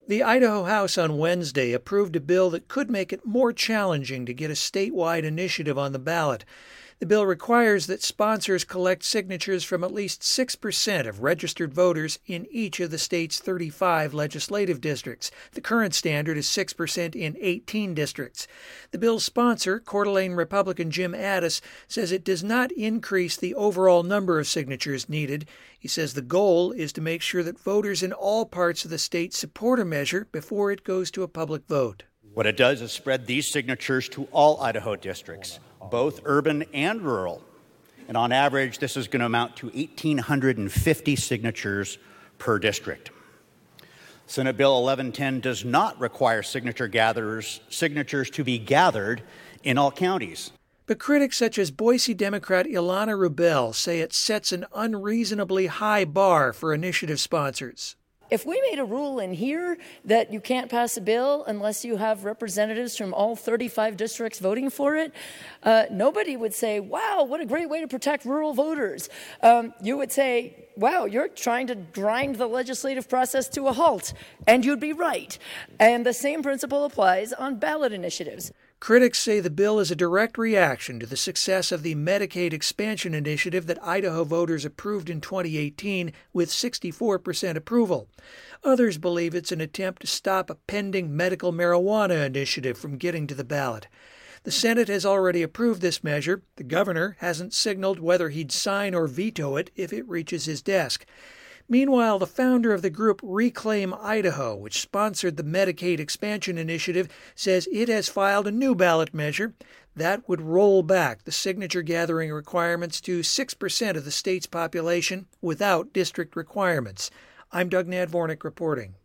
The Idaho House on Wednesday approved a bill that could make it more challenging to get a statewide initiative on the ballot. The bill requires that sponsors collect signatures from at least 6% of registered voters in each of the state's 35 legislative districts. The current standard is 6% in 18 districts. The bill's sponsor, Coeur d'Alene Republican Jim Addis, says it does not increase the overall number of signatures needed. He says the goal is to make sure that voters in all parts of the state support a measure before it goes to a public vote. What it does is spread these signatures to all Idaho districts, both urban and rural. And on average, this is going to amount to 1,850 signatures per district. Senate Bill 1110 does not require signatures to be gathered in all counties. But critics such as Boise Democrat Ilana Rubel say it sets an unreasonably high bar for initiative sponsors. If we made a rule in here that you can't pass a bill unless you have representatives from all 35 districts voting for it, nobody would say, wow, what a great way to protect rural voters. You would say, wow, you're trying to grind the legislative process to a halt. And you'd be right. And the same principle applies on ballot initiatives. Critics say the bill is a direct reaction to the success of the Medicaid expansion initiative that Idaho voters approved in 2018 with 64% approval. Others believe it's an attempt to stop a pending medical marijuana initiative from getting to the ballot. The Senate has already approved this measure. The governor hasn't signaled whether he'd sign or veto it if it reaches his desk. Meanwhile, the founder of the group Reclaim Idaho, which sponsored the Medicaid expansion initiative, says it has filed a new ballot measure that would roll back the signature gathering requirements to 6% of the state's population without district requirements. I'm Doug Nadvornik reporting.